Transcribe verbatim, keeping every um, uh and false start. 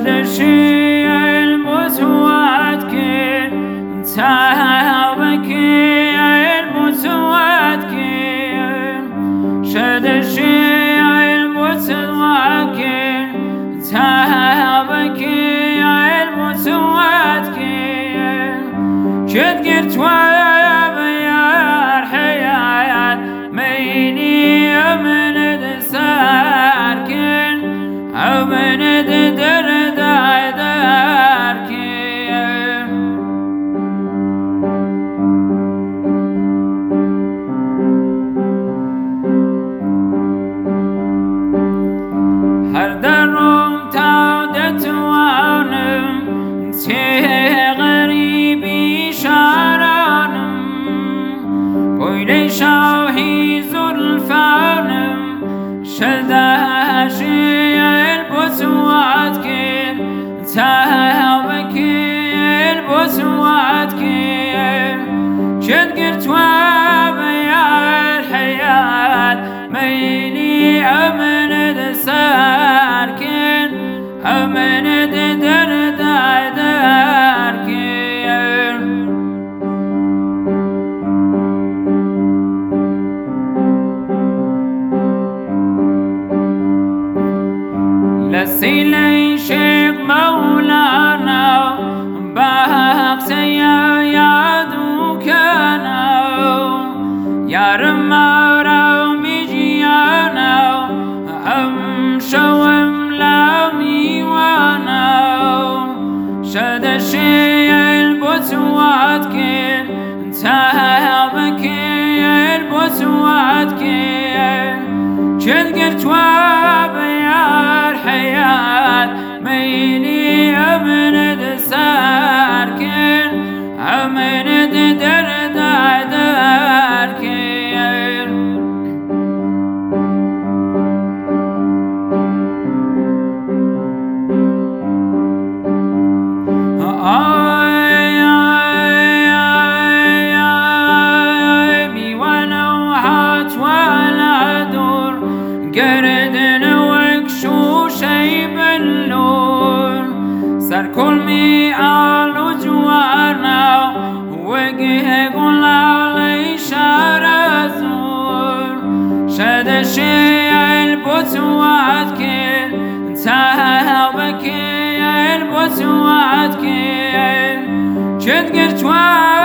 شدشي المتواتكين تهابكي المتواتكين شدشي المتواتكين تهابكي المتواتكين شد قرت ويا حيان ميني من دساركين أو من درد داركين هر درم تودت وانم تي غريبي شارانم بويلي شاهي زلفانم شداشي البسواتكين تهابكين البسواتكين شد قرت وبيا الحياة ميني أمن دساركين أمن درد داركين لسيلي شيخ مولانا باقسيا يادو كانا يا رمارا ميجيانا أمشو أملامي وانا شدشي البسواتكين تهابكي البسواتكين شد قرت وبيا الحياة ميني أمن دساركين أمن درد داركين آي آي آي آي ميوانا وحات ولا دور قردن وكشو شي باللون سر كل ميعال وجوانا وقه قولا لي شارزور شدشي البسواتكين تهابكي البسواتكين شد قرت